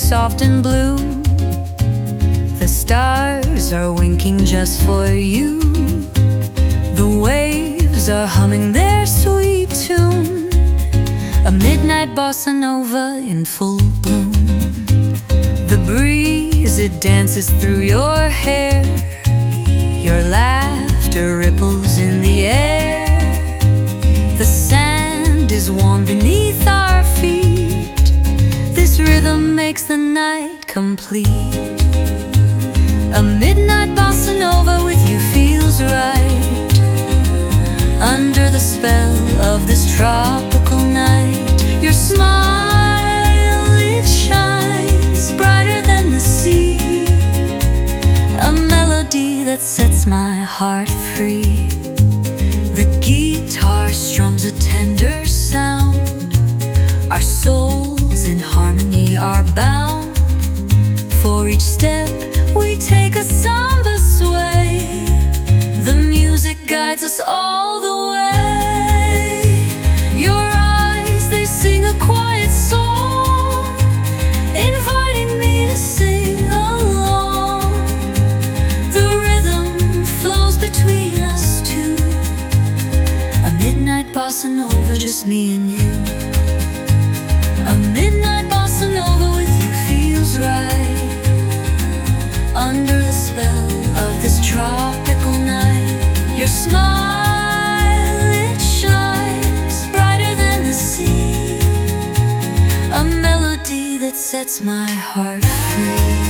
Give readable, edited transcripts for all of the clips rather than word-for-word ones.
soft and blue. The stars are winking just for you. The waves are humming their sweet tune, a midnight bossa nova in full bloom. The breeze, it dances through your hair. Your laughter ripples in the air. The sand is warm beneath our feet. This rhythm makes the night complete. A midnight bossa nova with you feels right. Under the spell of this tropical night, your smile, it shines brighter than the sea. A melody that sets my heart free. The guitar strums a tender sound. Our souls in harmony are bound. For each step we take a samba sway. The music guides us all the way. Your eyes, they sing a quiet song, inviting me to sing along. The rhythm flows between us two. A midnight bossa nova, just me and you. A midnight bossa nova with you feels right. Under the spell of this tropical night, your smile, it shines brighter than the sea. A melody that sets my heart free.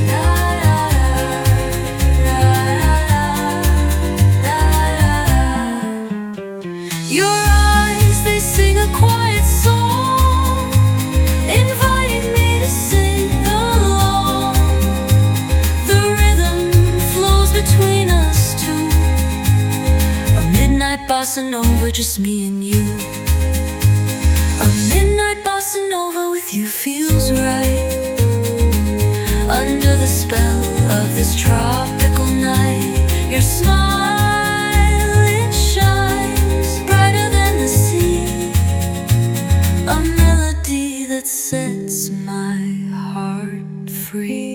Your eyes, they sing a quiet song, inviting me to sing along. The rhythm flows between us two. A midnight bossa nova, just me and you. A midnight bossa nova with you feels right. Under the spell of this tropical night, your smile, it shines brighter than the sea. A melody that sets my heart free.